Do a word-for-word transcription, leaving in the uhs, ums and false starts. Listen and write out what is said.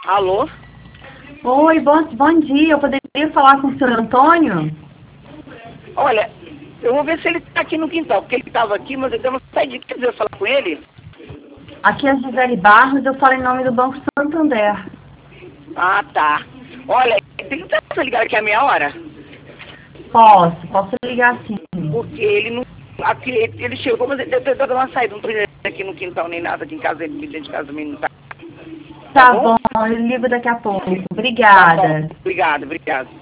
Alô? Oi, bom, bom dia. Eu poderia falar com o senhor Antônio? Olha, eu vou ver se ele está aqui no quintal, porque ele estava aqui, mas eu dei uma saída. Quer dizer, eu falar com ele? Aqui é a Gisele Barros, eu falo em nome do Banco Santander. Ah, tá. Olha, tem que ligar aqui a meia hora? Posso, posso ligar sim. Porque ele não... Aqui, ele chegou, mas ele deve ter dado uma saída. Não estou aqui no quintal nem nada, aqui em casa, ele dentro de casa também não tá. Tá, Tá bom? bom, eu ligo daqui a pouco. Tá Obrigada. bom. Obrigado, obrigado.